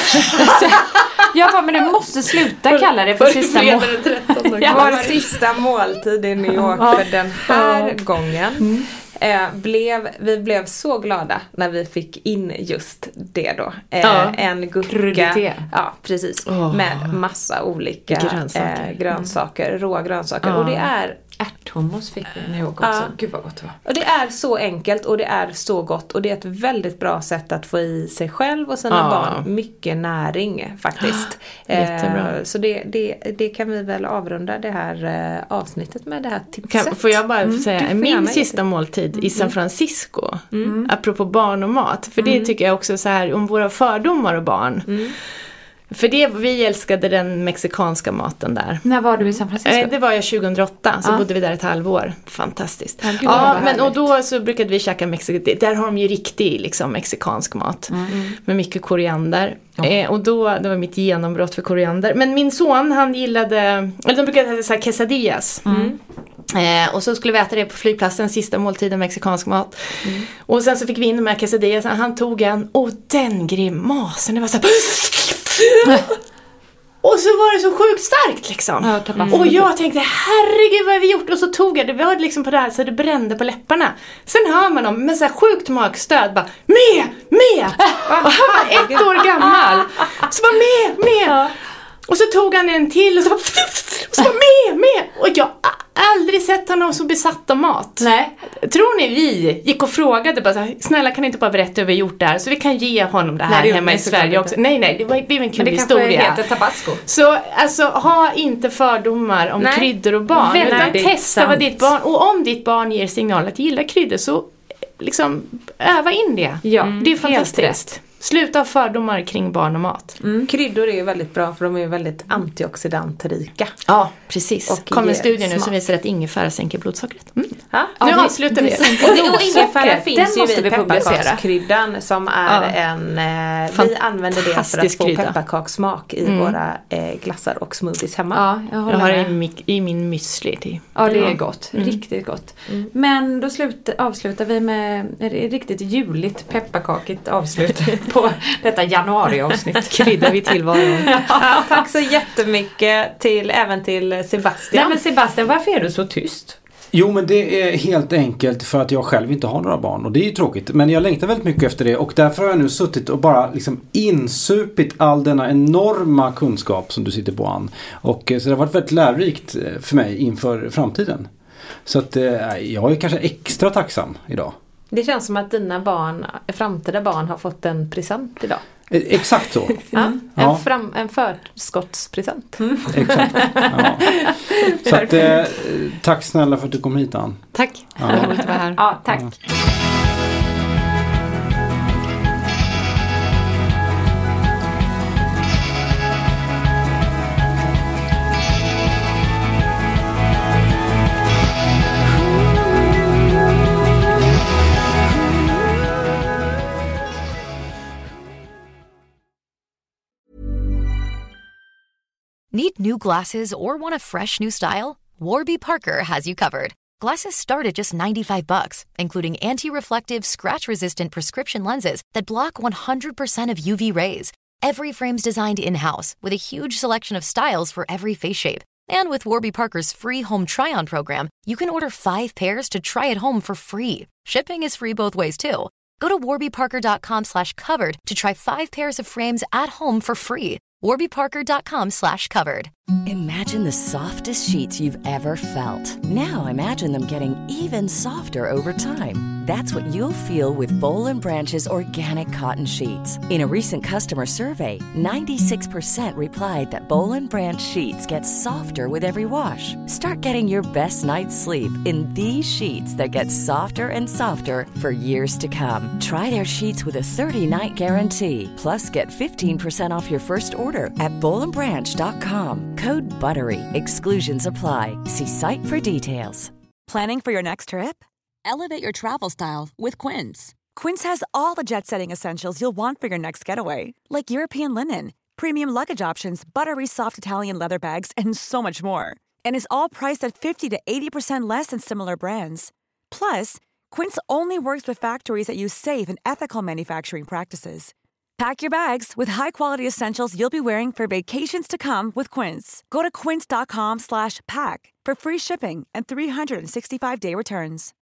S4: Jag bara, men du måste sluta kalla det för sista måltid.
S3: Det var sista måltid i New York för den här gången. Mm. Eh, blev, vi blev så glada när vi fick in just det då. Eh, ja. En gurka. Ja, precis. Oh. Med massa olika grönsaker, eh, grönsaker mm. råa grönsaker. Oh. Och det är
S4: ärthummus fick vi nu också. Ja. Gud vad gott det var.
S3: Och det är så enkelt och det är så gott. Och det är ett väldigt bra sätt att få i sig själv och sina ja. barn mycket näring faktiskt.
S5: Jättebra.
S3: Eh, så det, det, det kan vi väl avrunda det här eh, avsnittet med det här tipset.
S5: Kan, får jag bara mm. säga, min sista måltid mm. i San Francisco, mm. apropå barn och mat. För mm. det tycker jag också så här om våra fördomar och barn. Mm. För det, vi älskade den mexikanska maten där.
S4: När var du i San Francisco?
S5: Det var jag tjugohundraåtta, så ja. bodde vi där ett halvår. Fantastiskt. Ja, ja men och då så brukade vi käka mexikansk. Där har de ju riktig liksom, mexikansk mat. Mm. Med mycket koriander. Ja. Eh, och då, det var mitt genombrott för koriander. Men min son, han gillade, eller de brukade säga quesadillas. Mm. Eh, och så skulle vi äta det på flygplatsen, sista måltiden mexikansk mat. Mm. Och sen så fick vi in de här quesadillas. Han tog en, och den grimasen, det var så här... Och så var det så sjukt starkt liksom. Ja, mm. Och jag tänkte, herregud vad har vi gjort? Och så tog jag det, vi hade liksom på det här så det brände på läpparna. Sen hör man dem med så här sjukt magstöd bara, med, med! Och han var ett år gammal. Så bara, med, med! Ja. Och så tog han en till och så, och så bara, med, med! Och jag aldrig sett honom så besatt av mat.
S4: Nej.
S5: Tror ni vi gick och frågade bara så här, snälla kan ni inte bara berätta hur vi gjort det här så vi kan ge honom det här nej, hemma i Sverige också. Nej, nej, det var det blev en kul historia. Men det
S4: kanske heter tabasco.
S5: Så alltså ha inte fördomar om nej. kryddor och barn. Utan testa vad ditt barn, och om ditt barn ger signal att gilla kryddor så liksom öva in det.
S4: Ja,
S5: det är fantastiskt. Sluta ha fördomar kring barn och mat.
S3: Mm. Kryddor är ju väldigt bra för de är väldigt antioxidantrika.
S5: Ja, precis. Och kom en studie nu
S3: smak.
S5: som visar att ingefära sänker blodsockret. Mm.
S3: Ja,
S5: nu
S3: ja,
S5: avslutar vi.
S3: Och, och ingefära finns ju i
S4: vi
S3: pepparkakskryddan som är
S5: ja.
S3: en... Eh, vi använder det för att få
S5: krydda.
S3: pepparkakssmak i mm. våra eh, glassar och smoothies hemma.
S4: Ja, jag,
S5: jag har det i, i min müsli till.
S4: Ja, det är gott.
S5: Mm.
S4: Riktigt gott. Mm. Men då slut, avslutar vi med ett riktigt juligt pepparkakigt avslut på detta januariavsnitt.
S5: Kryddar vi tillvaron.
S3: Ja, tack så jättemycket till, även till Sebastian.
S4: Nej, men Sebastian, varför är du så tyst?
S2: Jo, men det är helt enkelt för att jag själv inte har några barn. Och det är ju tråkigt. Men jag längtar väldigt mycket efter det. Och därför har jag nu suttit och bara liksom insupit all denna enorma kunskap som du sitter på, Ann. Och så det har varit väldigt lärorikt för mig inför framtiden. Så att jag är kanske extra tacksam idag.
S3: Det känns som att dina barn, framtida barn har fått en present idag.
S2: Exakt så.
S3: Ja, en,
S2: ja.
S3: Fram, en förskottspresent.
S2: Mm. Exakt. Ja. Så att, eh, tack snälla för att du kom hit, Ann.
S5: Tack.
S2: Ja.
S5: Det var roligt att vara här.
S4: Ja, tack.
S2: Ja.
S10: Need new glasses or want a fresh new style? Warby Parker has you covered. Glasses start at just ninety-five bucks, including anti-reflective, scratch-resistant prescription lenses that block one hundred percent of U V rays. Every frame's designed in-house with a huge selection of styles for every face shape. And with Warby Parker's free home try-on program, you can order five pairs to try at home for free. Shipping is free both ways too. Go to warbyparker.com slash covered to try five pairs of frames at home for free. warbyparker.com slash covered.
S11: Imagine the softest sheets you've ever felt. Now imagine them getting even softer over time. That's what you'll feel with Boll and Branch's organic cotton sheets. In a recent customer survey, ninety-six percent replied that Boll and Branch sheets get softer with every wash. Start getting your best night's sleep in these sheets that get softer and softer for years to come. Try their sheets with a thirty-night guarantee. Plus, get fifteen percent off your first order at boll and branch dot com. Code BUTTERY. Exclusions apply. See site for details.
S12: Planning for your next trip?
S13: Elevate your travel style with Quince.
S12: Quince has all the jet-setting essentials you'll want for your next getaway, like European linen, premium luggage options, buttery soft Italian leather bags, and so much more. And is all priced at fifty to eighty percent less than similar brands. Plus, Quince only works with factories that use safe and ethical manufacturing practices. Pack your bags with high-quality essentials you'll be wearing for vacations to come with Quince. Go to quince.com slash pack for free shipping and three sixty-five day returns.